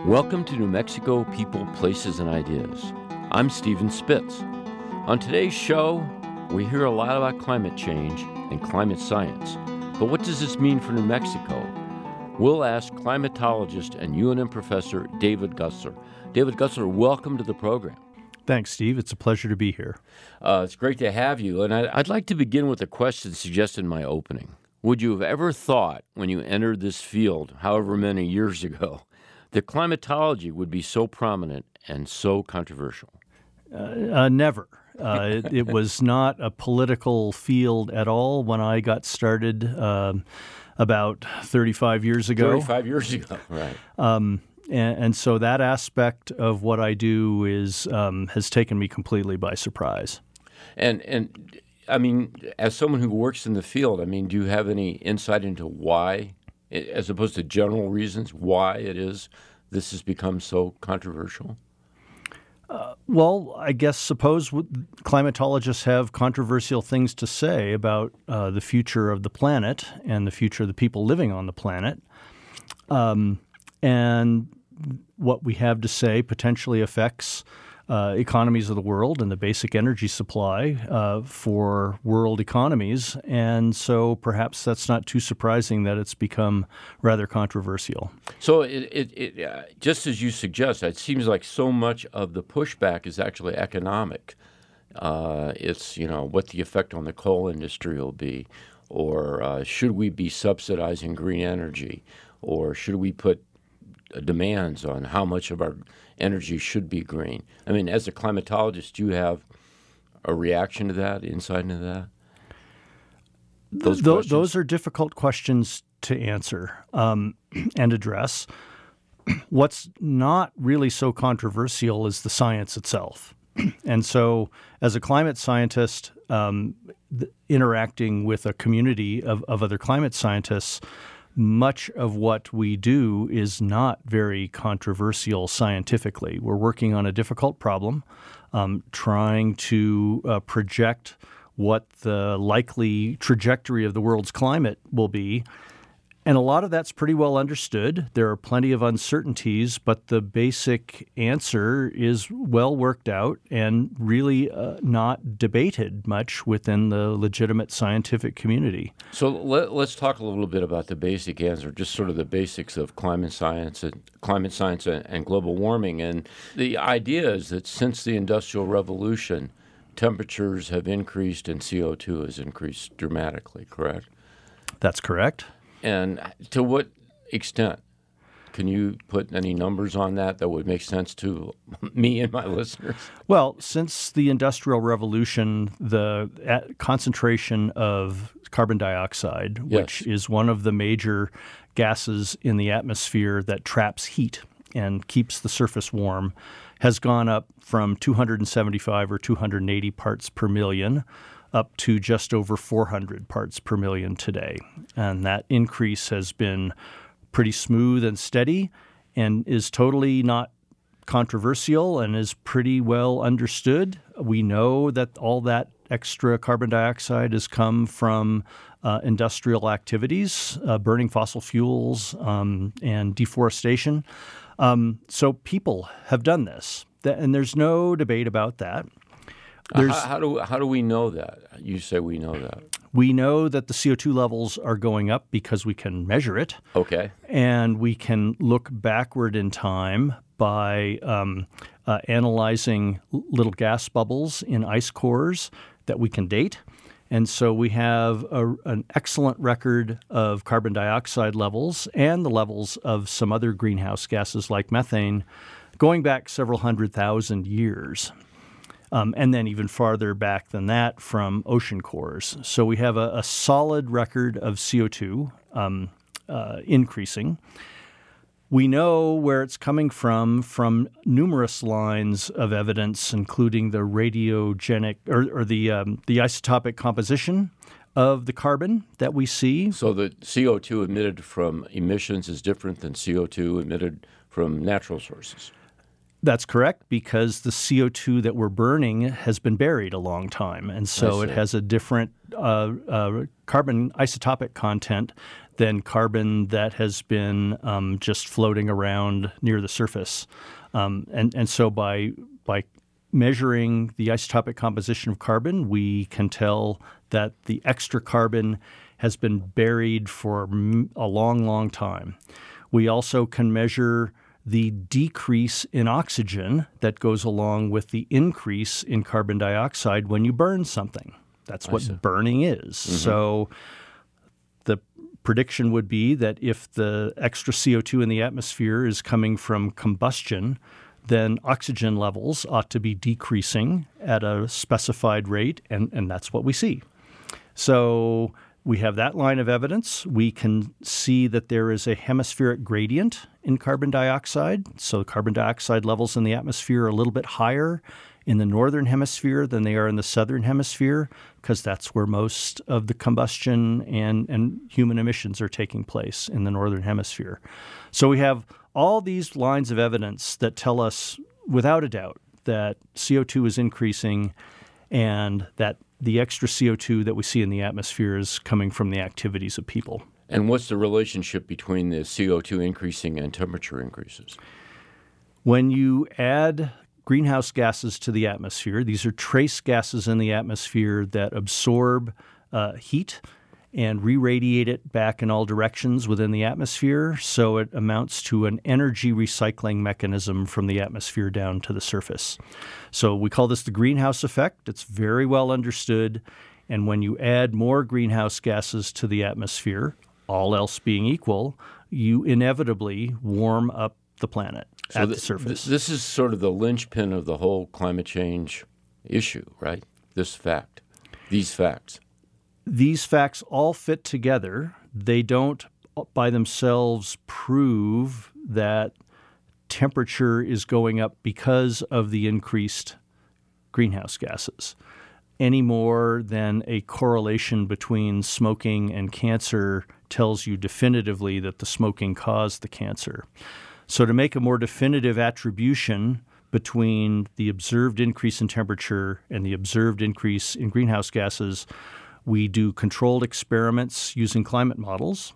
Welcome to New Mexico People, Places, and Ideas. I'm Stephen Spitz. On today's show, we hear a lot about climate change and climate science. But what does this mean for New Mexico? We'll ask climatologist and UNM professor David Gutzler. David Gutzler, welcome to the program. Thanks, Steve. It's a pleasure to be here. It's great to have you. And I'd like to begin with a question suggested in my opening. Would you have ever thought when you entered this field, however many years ago, that climatology would be so prominent and so controversial? Never. It was not a political field at all when I got started about 35 years ago. 35 years ago, right. And so that aspect of what I do has taken me completely by surprise. And I mean, as someone who works in the field, I mean, do you have any insight into why, as opposed to general reasons, why it is this has become so controversial? Well, I guess suppose climatologists have controversial things to say about the future of the planet and the future of the people living on the planet. And what we have to say potentially affects economies of the world and the basic energy supply for world economies. And so perhaps that's not too surprising that it's become rather controversial. So it just as you suggest, it seems like so much of the pushback is actually economic. It's, what the effect on the coal industry will be, or should we be subsidizing green energy, or should we put demands on how much of our energy should be green. I mean, as a climatologist, do you have a reaction to that, insight into that? Those are difficult questions to answer and address. What's not really so controversial is the science itself. And so as a climate scientist, interacting with a community of other climate scientists, much of what we do is not very controversial scientifically. We're working on a difficult problem, trying to project what the likely trajectory of the world's climate will be. And a lot of that's pretty well understood. There are plenty of uncertainties, but the basic answer is well worked out and really not debated much within the legitimate scientific community. So let's talk a little bit about the basic answer, just sort of the basics of climate science and global warming. And the idea is that since the Industrial Revolution, temperatures have increased and CO2 has increased dramatically, correct? That's correct. And to what extent? Can you put any numbers on that would make sense to me and my listeners? Well, since the Industrial Revolution, the concentration of carbon dioxide, which is one of the major gases in the atmosphere that traps heat and keeps the surface warm, has gone up from 275 or 280 parts per million up to just over 400 parts per million today. And that increase has been pretty smooth and steady and is totally not controversial and is pretty well understood. We know that all that extra carbon dioxide has come from industrial activities, burning fossil fuels and deforestation. So people have done this, and there's no debate about that. How do we know that? You say we know that. We know that the CO2 levels are going up because we can measure it. Okay. And we can look backward in time by analyzing little gas bubbles in ice cores that we can date. And so we have an excellent record of carbon dioxide levels and the levels of some other greenhouse gases like methane going back several 100,000 years. And then even farther back than that from ocean cores. So we have a solid record of CO2 increasing. We know where it's coming from numerous lines of evidence, including the radiogenic or the isotopic composition of the carbon that we see. So the CO2 emitted from emissions is different than CO2 emitted from natural sources. That's correct, because the CO2 that we're burning has been buried a long time, and so it has a different carbon isotopic content than carbon that has been just floating around near the surface. And so by measuring the isotopic composition of carbon, we can tell that the extra carbon has been buried for a long, long time. We also can measure the decrease in oxygen that goes along with the increase in carbon dioxide when you burn something. That's what burning is. Mm-hmm. So the prediction would be that if the extra CO2 in the atmosphere is coming from combustion, then oxygen levels ought to be decreasing at a specified rate, and that's what we see. So we have that line of evidence. We can see that there is a hemispheric gradient in carbon dioxide. So carbon dioxide levels in the atmosphere are a little bit higher in the northern hemisphere than they are in the southern hemisphere, because that's where most of the combustion and human emissions are taking place, in the northern hemisphere. So we have all these lines of evidence that tell us without a doubt that CO2 is increasing and that the extra CO2 that we see in the atmosphere is coming from the activities of people. And what's the relationship between the CO2 increasing and temperature increases? When you add greenhouse gases to the atmosphere, these are trace gases in the atmosphere that absorb heat and re-radiate it back in all directions within the atmosphere. So it amounts to an energy recycling mechanism from the atmosphere down to the surface. So we call this the greenhouse effect. It's very well understood. And when you add more greenhouse gases to the atmosphere, all else being equal, you inevitably warm up the planet at the surface. This is sort of the linchpin of the whole climate change issue, right? These facts. These facts all fit together. They don't by themselves prove that temperature is going up because of the increased greenhouse gases, any more than a correlation between smoking and cancer tells you definitively that the smoking caused the cancer. So to make a more definitive attribution between the observed increase in temperature and the observed increase in greenhouse gases, we do controlled experiments using climate models.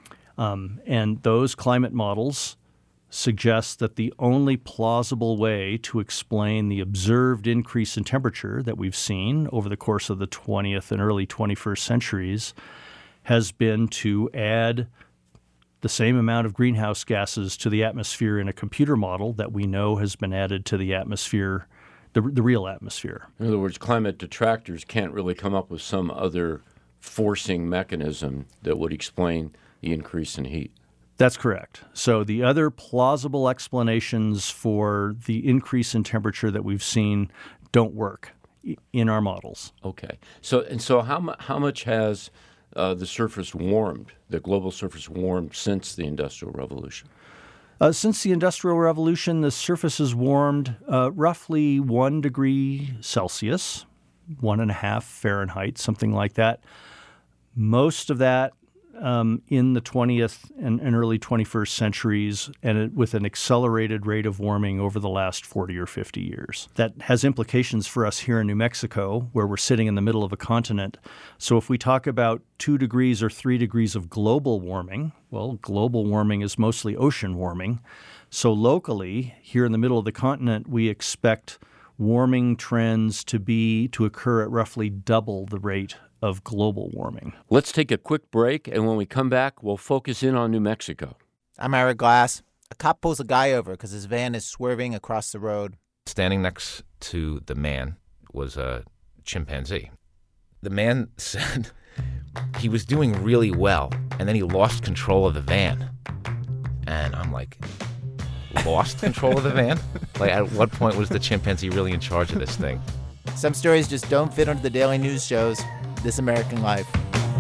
And those climate models suggest that the only plausible way to explain the observed increase in temperature that we've seen over the course of the 20th and early 21st centuries has been to add the same amount of greenhouse gases to the atmosphere in a computer model that we know has been added to the atmosphere, the real atmosphere. In other words, climate detractors can't really come up with some other forcing mechanism that would explain the increase in heat. That's correct. So the other plausible explanations for the increase in temperature that we've seen don't work in our models. Okay. So how much has the surface warmed, the global surface warmed since the Industrial Revolution? Since the Industrial Revolution, the surface has warmed roughly 1 degree Celsius, 1.5 Fahrenheit, something like that. Most of that in the 20th and early 21st centuries, and with an accelerated rate of warming over the last 40 or 50 years. That has implications for us here in New Mexico, where we're sitting in the middle of a continent. So if we talk about 2 degrees or 3 degrees of global warming, well, global warming is mostly ocean warming. So locally, here in the middle of the continent, we expect warming trends to occur at roughly double the rate of global warming. Let's take a quick break, and when we come back, we'll focus in on New Mexico. I'm Eric Glass. A cop pulls a guy over because his van is swerving across the road. Standing next to the man was a chimpanzee. The man said he was doing really well, and then he lost control of the van. And I'm like, lost control of the van? Like, at what point was the chimpanzee really in charge of this thing? Some stories just don't fit onto the daily news shows. This American Life.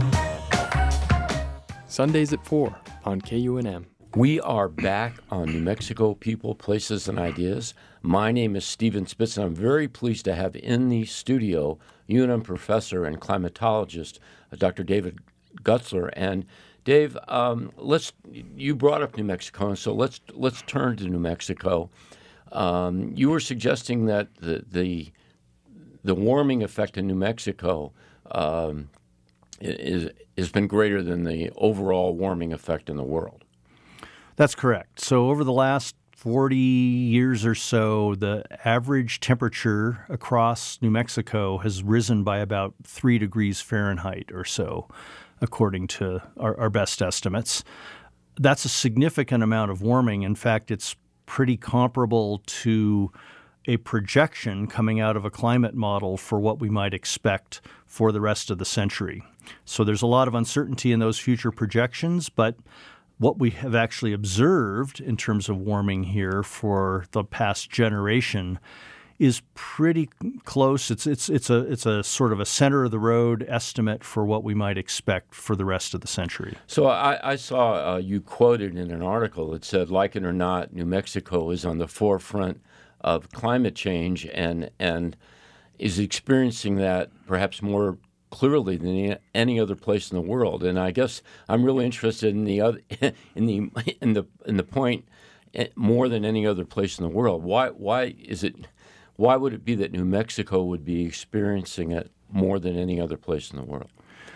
Sundays at 4 on KUNM. We are back on New Mexico People, Places, and Ideas. My name is Stephen Spitz, and I'm very pleased to have in the studio UNM professor and climatologist, Dr. David Gutzler. And Dave, you brought up New Mexico, and so let's turn to New Mexico. You were suggesting that the warming effect in New Mexico has been greater than the overall warming effect in the world. That's correct. So over the last 40 years or so, the average temperature across New Mexico has risen by about 3 degrees Fahrenheit or so, according to our best estimates. That's a significant amount of warming. In fact, it's pretty comparable to a projection coming out of a climate model for what we might expect for the rest of the century. So there's a lot of uncertainty in those future projections, but what we have actually observed in terms of warming here for the past generation is pretty close. It's a sort of a center of the road estimate for what we might expect for the rest of the century. So I saw you quoted in an article that said, like it or not, New Mexico is on the forefront of climate change and is experiencing that perhaps more clearly than any other place in the world. And I guess I'm really interested in the other in the point more than any other place in the world. Why would it be that New Mexico would be experiencing it more than any other place in the world?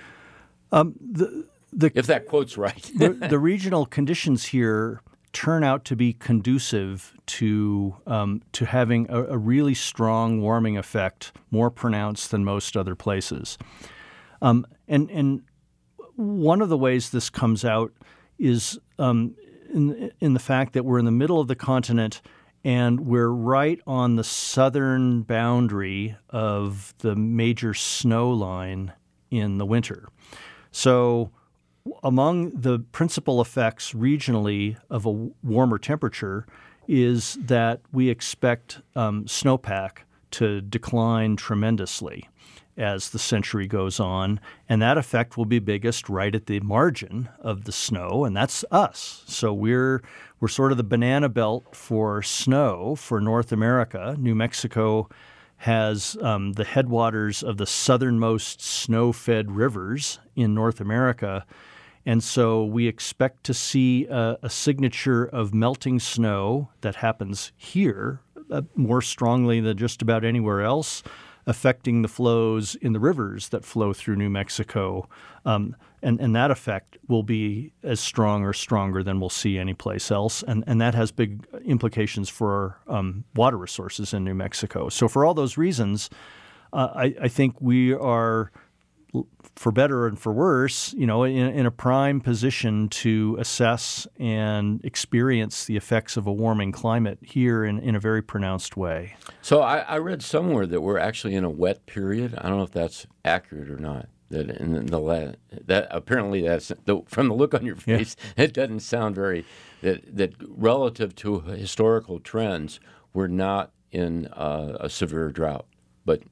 If that quote's right. the regional conditions here turn out to be conducive to having a really strong warming effect, more pronounced than most other places. And one of the ways this comes out is in the fact that we're in the middle of the continent and we're right on the southern boundary of the major snow line in the winter. So among the principal effects regionally of a warmer temperature is that we expect snowpack to decline tremendously as the century goes on, and that effect will be biggest right at the margin of the snow, and that's us. So we're sort of the banana belt for snow for North America. New Mexico has the headwaters of the southernmost snow-fed rivers in North America. And so we expect to see a signature of melting snow that happens here more strongly than just about anywhere else, affecting the flows in the rivers that flow through New Mexico. And that effect will be as strong or stronger than we'll see anyplace else. And that has big implications for water resources in New Mexico. So for all those reasons, I think we are, for better and for worse, in a prime position to assess and experience the effects of a warming climate here in a very pronounced way. So I read somewhere that we're actually in a wet period. I don't know if that's accurate or not. That apparently that's from the look on your face, It doesn't sound very that relative to historical trends, we're not in a severe drought, but.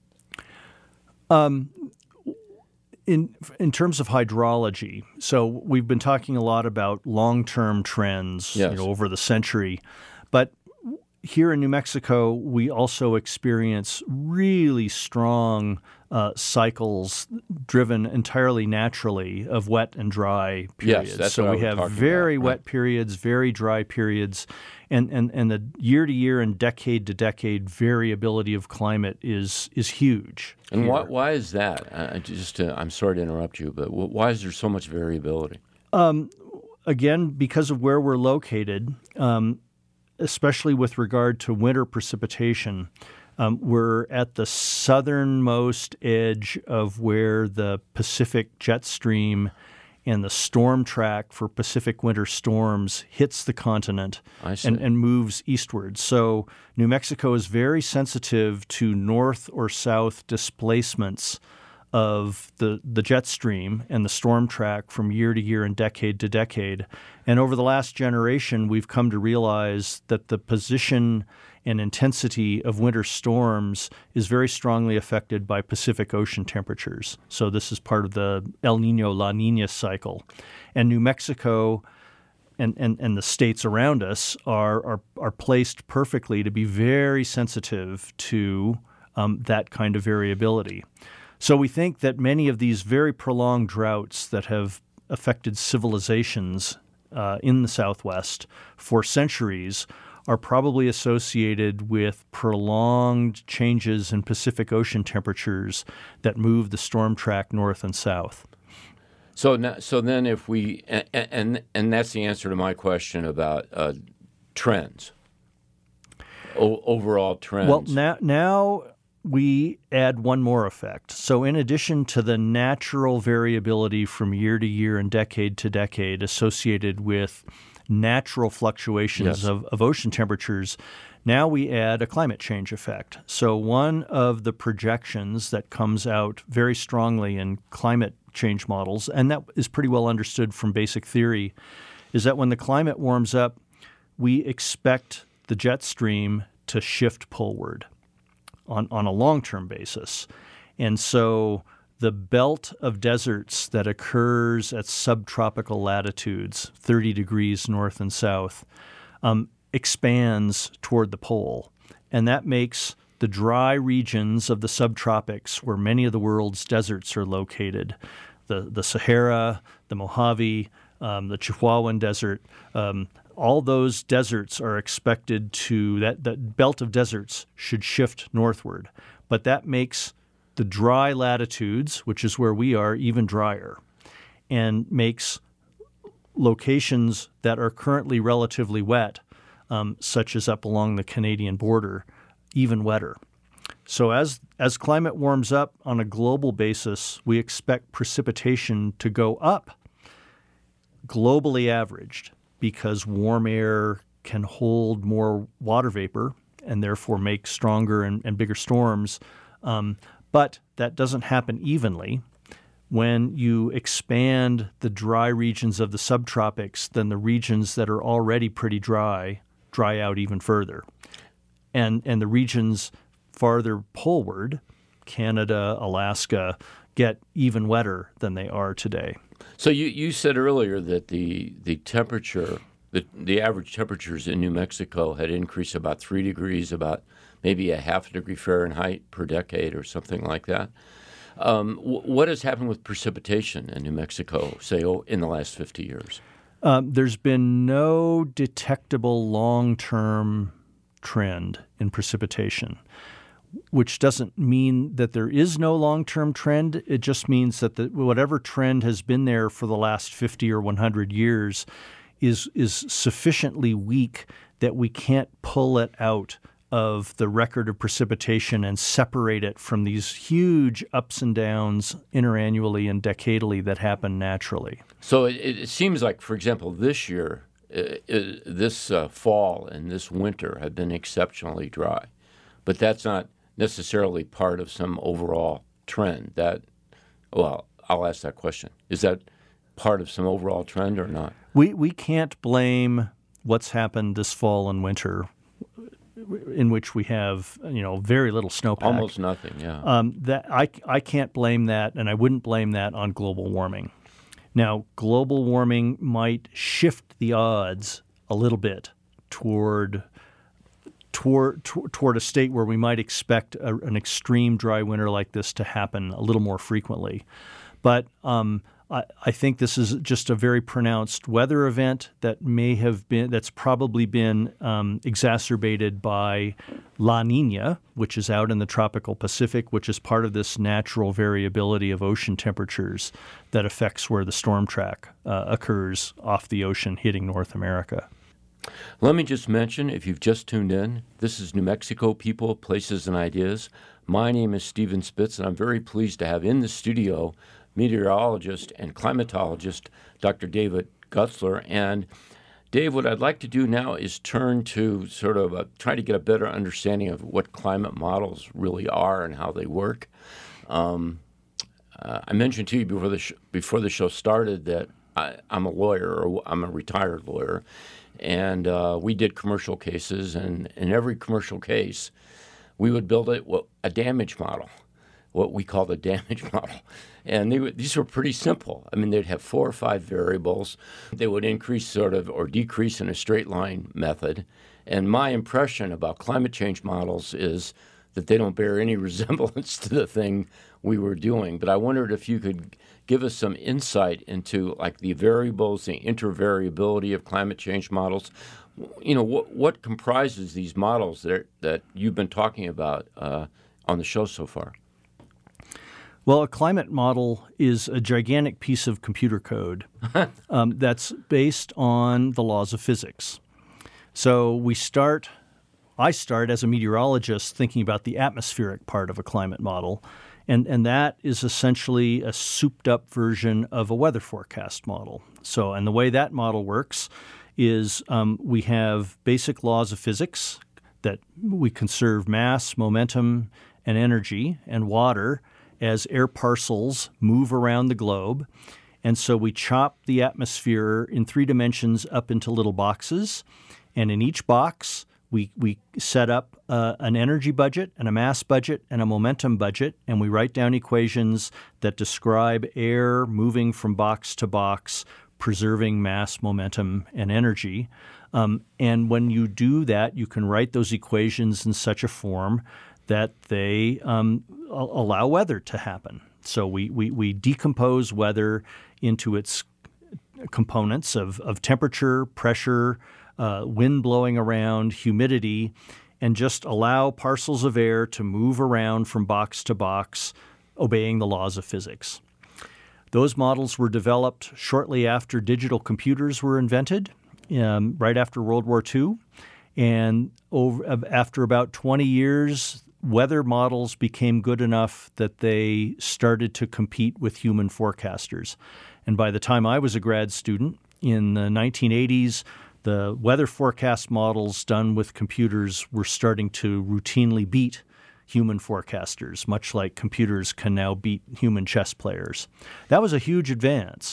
In terms of hydrology, so we've been talking a lot about long-term trends over the century, but here in New Mexico, we also experience really strong cycles driven entirely naturally of wet and dry periods. Yes, that's so what we I was have talking very about, wet periods, very dry periods, and the year-to-year and decade-to-decade variability of climate is huge. And why is that? I'm sorry to interrupt you, but why is there so much variability? Again, because of where we're located, especially with regard to winter precipitation, we're at the southernmost edge of where the Pacific jet stream and the storm track for Pacific winter storms hits the continent and moves eastward. So New Mexico is very sensitive to north or south displacements of the jet stream and the storm track from year to year and decade to decade. And over the last generation, we've come to realize that the position and intensity of winter storms is very strongly affected by Pacific Ocean temperatures. So this is part of the El Niño, La Niña cycle. And New Mexico and the states around us are placed perfectly to be very sensitive to that kind of variability. So we think that many of these very prolonged droughts that have affected civilizations in the Southwest for centuries are probably associated with prolonged changes in Pacific Ocean temperatures that move the storm track north and south. So then if we and that's the answer to my question about trends, overall trends. Well, now we add one more effect. So in addition to the natural variability from year to year and decade to decade associated with natural fluctuations of ocean temperatures, now we add a climate change effect. So one of the projections that comes out very strongly in climate change models, and that is pretty well understood from basic theory, is that when the climate warms up, we expect the jet stream to shift poleward on a long-term basis. And so the belt of deserts that occurs at subtropical latitudes, 30 degrees north and south, expands toward the pole. And that makes the dry regions of the subtropics, where many of the world's deserts are located, the Sahara, the Mojave, the Chihuahuan Desert, all those deserts are expected to, that belt of deserts should shift northward. But that makes the dry latitudes, which is where we are, even drier, and makes locations that are currently relatively wet, such as up along the Canadian border, even wetter. So as climate warms up on a global basis, we expect precipitation to go up, globally averaged, because warm air can hold more water vapor and therefore make stronger and bigger storms. But that doesn't happen evenly. When you expand the dry regions of the subtropics, then the regions that are already pretty dry out even further. And the regions farther poleward, Canada, Alaska, get even wetter than they are today. So you said earlier that the temperature, the average temperatures in New Mexico had increased about 3 degrees, about maybe a half a degree Fahrenheit per decade or something like that. What has happened with precipitation in New Mexico, say, in the last 50 years? There's been no detectable long-term trend in precipitation, which doesn't mean that there is no long-term trend. It just means that whatever trend has been there for the last 50 or 100 years is sufficiently weak that we can't pull it out of the record of precipitation and separate it from these huge ups and downs interannually and decadally that happen naturally. So it seems like, for example, this year, this fall and this winter have been exceptionally dry, but that's not necessarily part of some overall trend. I'll ask that question. Is that part of some overall trend or not? We can't blame what's happened this fall and winter, in which we have very little snowpack. Almost nothing, yeah. That I can't blame that, and I wouldn't blame that on global warming. Now, global warming might shift the odds a little bit toward a state where we might expect an extreme dry winter like this to happen a little more frequently. But I think this is just a very pronounced weather event that's probably been exacerbated by La Niña, which is out in the tropical Pacific, which is part of this natural variability of ocean temperatures that affects where the storm track occurs off the ocean hitting North America. Let me just mention, if you've just tuned in, this is New Mexico People, Places, and Ideas. My name is Stephen Spitz, and I'm very pleased to have in the studio meteorologist and climatologist Dr. David Gutzler. And Dave, what I'd like to do now is turn to sort of try to get a better understanding of what climate models really are and how they work. I mentioned to you before the show started that I'm a lawyer, or I'm a retired lawyer, and we did commercial cases, and in every commercial case, we would build a damage model, what we call the damage model. And these were pretty simple. I mean, they'd have 4 or 5 variables. They would increase or decrease in a straight line method. And my impression about climate change models is that they don't bear any resemblance to the thing we were doing. But I wondered if you could give us some insight into like the variables, the intervariability of climate change models. What comprises these models that you've been talking about on the show so far? Well, a climate model is a gigantic piece of computer code that's based on the laws of physics. So I start as a meteorologist thinking about the atmospheric part of a climate model, and that is essentially a souped-up version of a weather forecast model. So, and the way that model works is we have basic laws of physics that we conserve mass, momentum, and energy, and water as air parcels move around the globe. And so we chop the atmosphere in 3 dimensions up into little boxes. And in each box, we set up an energy budget and a mass budget and a momentum budget. And we write down equations that describe air moving from box to box, preserving mass, momentum, and energy. And when you do that, you can write those equations in such a form that they allow weather to happen. So we decompose weather into its components of temperature, pressure, wind blowing around, humidity, and just allow parcels of air to move around from box to box, obeying the laws of physics. Those models were developed shortly after digital computers were invented, right after World War II. And after about 20 years, weather models became good enough that they started to compete with human forecasters. And by the time I was a grad student in the 1980s, the weather forecast models done with computers were starting to routinely beat human forecasters, much like computers can now beat human chess players. That was a huge advance.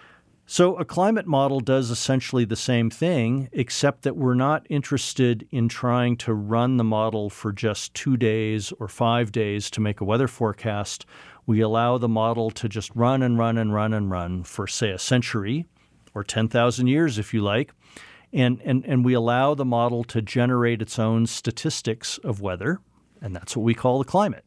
So a climate model does essentially the same thing, except that we're not interested in trying to run the model for just 2 days or 5 days to make a weather forecast. We allow the model to just run and run and run and run for, say, a century or 10,000 years, if you like. And we allow the model to generate its own statistics of weather, and that's what we call the climate.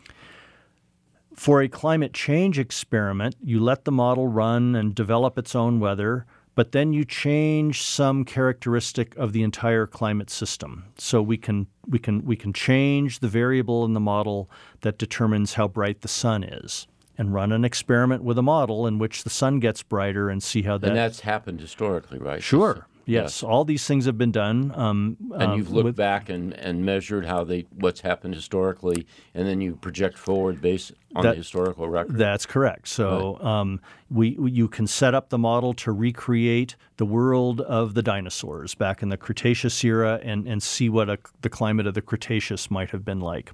For a climate change experiment, you let the model run and develop its own weather, but then you change some characteristic of the entire climate system. So we can change the variable in the model that determines how bright the sun is, and run an experiment with a model in which the sun gets brighter and see how that. And that's happened historically, right? Sure. Yes, all these things have been done. And you've looked back and measured what's happened historically, and then you project forward based on the historical record. That's correct. So you can set up the model to recreate the world of the dinosaurs back in the Cretaceous era and see what the climate of the Cretaceous might have been like.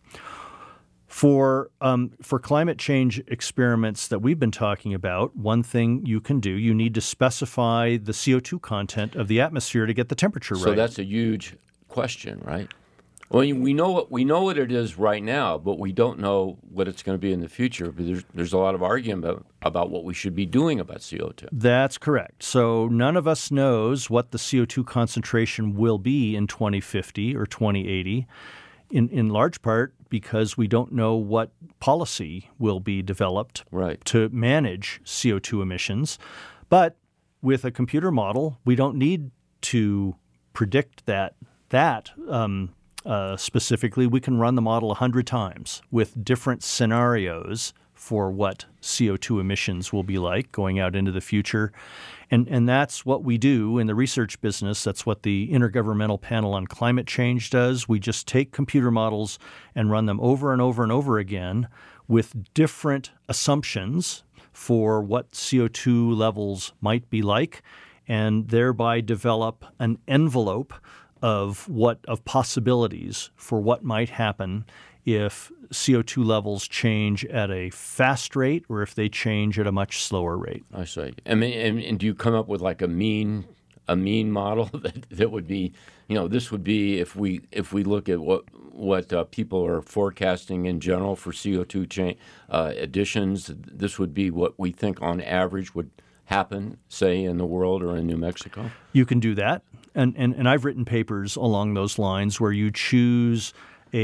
For climate change experiments that we've been talking about, one thing you can do, you need to specify the CO2 content of the atmosphere to get the temperature right. So that's a huge question, right? Well, we know what it is right now, but we don't know what it's going to be in the future. But there's a lot of argument about what we should be doing about CO2. That's correct. So none of us knows what the CO2 concentration will be in 2050 or 2080. In large part because we don't know what policy will be developed to manage CO2 emissions. But with a computer model, we don't need to predict that specifically. We can run the model 100 times with different scenarios for what CO2 emissions will be like going out into the future. And that's what we do in the research business. That's what the Intergovernmental Panel on Climate Change does. We just take computer models and run them over and over and over again with different assumptions for what CO2 levels might be like, and thereby develop an envelope of possibilities for what might happen if CO2 levels change at a fast rate or if they change at a much slower rate. I see. I mean, and do you come up with like a mean model that would be, this would be if we look at what people are forecasting in general for CO2 additions, this would be what we think on average would happen, say, in the world or in New Mexico? You can do that. And I've written papers along those lines where you choose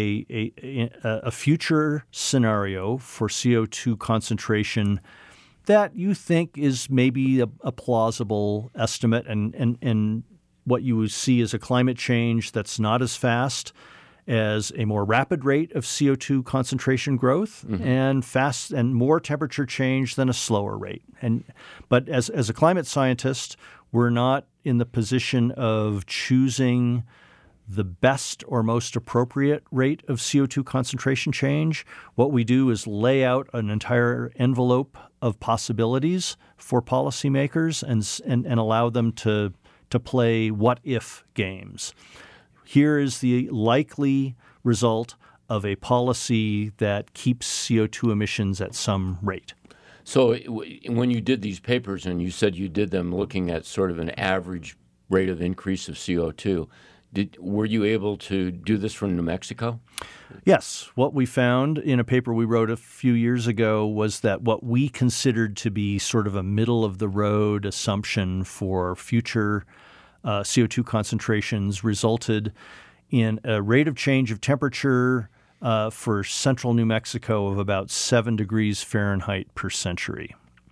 a future scenario for CO2 concentration that you think is maybe a plausible estimate, and what you see is a climate change that's not as fast as a more rapid rate of CO2 concentration growth and fast and more temperature change than a slower rate. But as a climate scientist, we're not in the position of choosing the best or most appropriate rate of CO2 concentration change. What we do is lay out an entire envelope of possibilities for policymakers and allow them to play what-if games. Here is the likely result of a policy that keeps CO2 emissions at some rate. So when you did these papers and you said you did them looking at sort of an average rate of increase of CO2, were you able to do this from New Mexico? Yes. What we found in a paper we wrote a few years ago was that what we considered to be sort of a middle-of-the-road assumption for future CO2 concentrations resulted in a rate of change of temperature for central New Mexico of about 7 degrees Fahrenheit per century.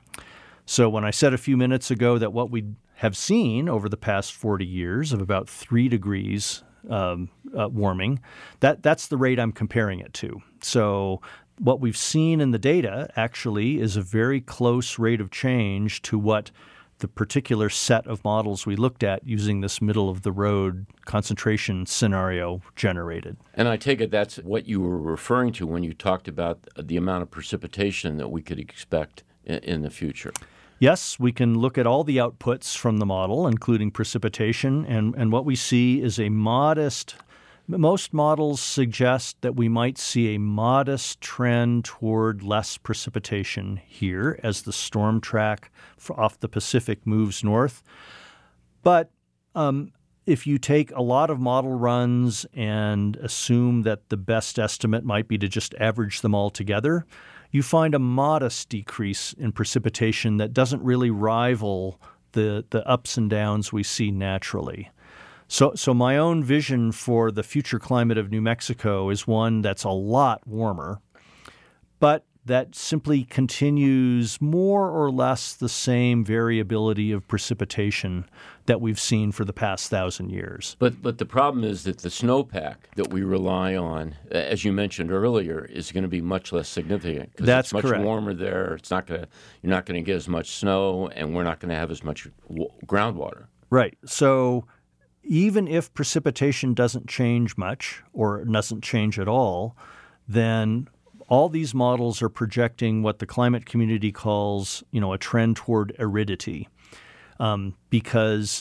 So when I said a few minutes ago that what we have seen over the past 40 years of about 3 degrees warming, that's the rate I'm comparing it to. So what we've seen in the data actually is a very close rate of change to what the particular set of models we looked at using this middle-of-the-road concentration scenario generated. And I take it that's what you were referring to when you talked about the amount of precipitation that we could expect in the future. Yes, we can look at all the outputs from the model, including precipitation, and what we see is a modest. Most models suggest that we might see a modest trend toward less precipitation here as the storm track off the Pacific moves north. But if you take a lot of model runs and assume that the best estimate might be to just average them all together, you find a modest decrease in precipitation that doesn't really rival the ups and downs we see naturally. So my own vision for the future climate of New Mexico is one that's a lot warmer, but that simply continues more or less the same variability of precipitation that we've seen for the past 1,000 years. But the problem is that the snowpack that we rely on, as you mentioned earlier, is going to be much less significant because That's it's much correct. warmer there. You're not going to get as much snow, and we're not going to have as much groundwater. Right. So even if precipitation doesn't change much or doesn't change at all, then all these models are projecting what the climate community calls, a trend toward aridity, because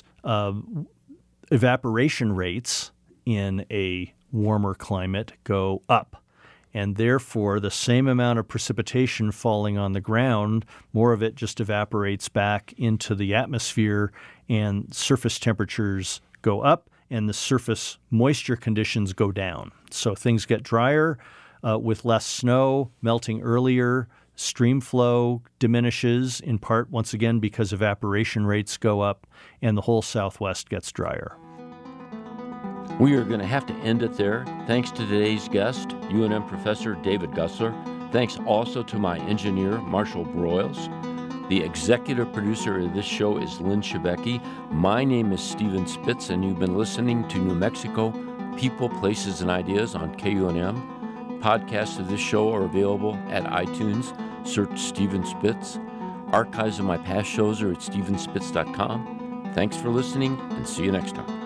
evaporation rates in a warmer climate go up. And therefore, the same amount of precipitation falling on the ground, more of it just evaporates back into the atmosphere, and surface temperatures go up and the surface moisture conditions go down. So things get drier with less snow, melting earlier, stream flow diminishes, in part, once again, because evaporation rates go up, and the whole Southwest gets drier. We are going to have to end it there. Thanks to today's guest, UNM Professor David Gussler. Thanks also to my engineer, Marshall Broyles. The executive producer of this show is Lynn Shebeki. My name is Stephen Spitz, and you've been listening to New Mexico People, Places, and Ideas on KUNM. Podcasts of this show are available at iTunes. Search Stephen Spitz. Archives of my past shows are at stephenspitz.com. Thanks for listening, and see you next time.